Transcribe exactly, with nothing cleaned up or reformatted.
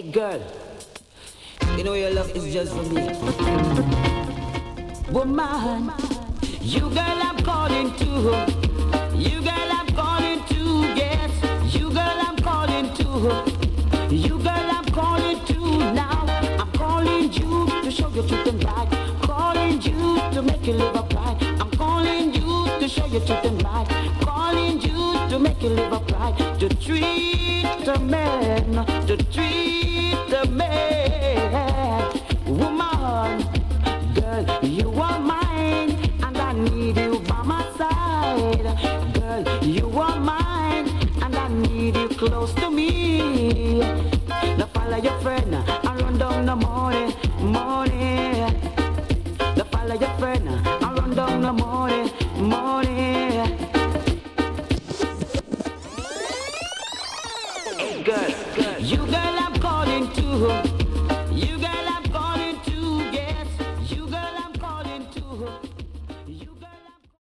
Hey girl, you know your love is just for me. Woman, you girl I'm calling to. You girl I'm calling to, yes. You girl I'm calling to. You girl I'm calling to now. I'm calling you to show you truth and right. Calling you to make you live upright. I'm calling you to show you truth and right. Calling you to make you live upright. To treat a man, to treat a man. Woman, girl, you are mine, and I need you by my side. Girl, you are mine, and I need you close to me. Now follow your friend and run down the money, money. Now follow your friend and run down the money, money. Hey girl, girl, you girl I'm calling to.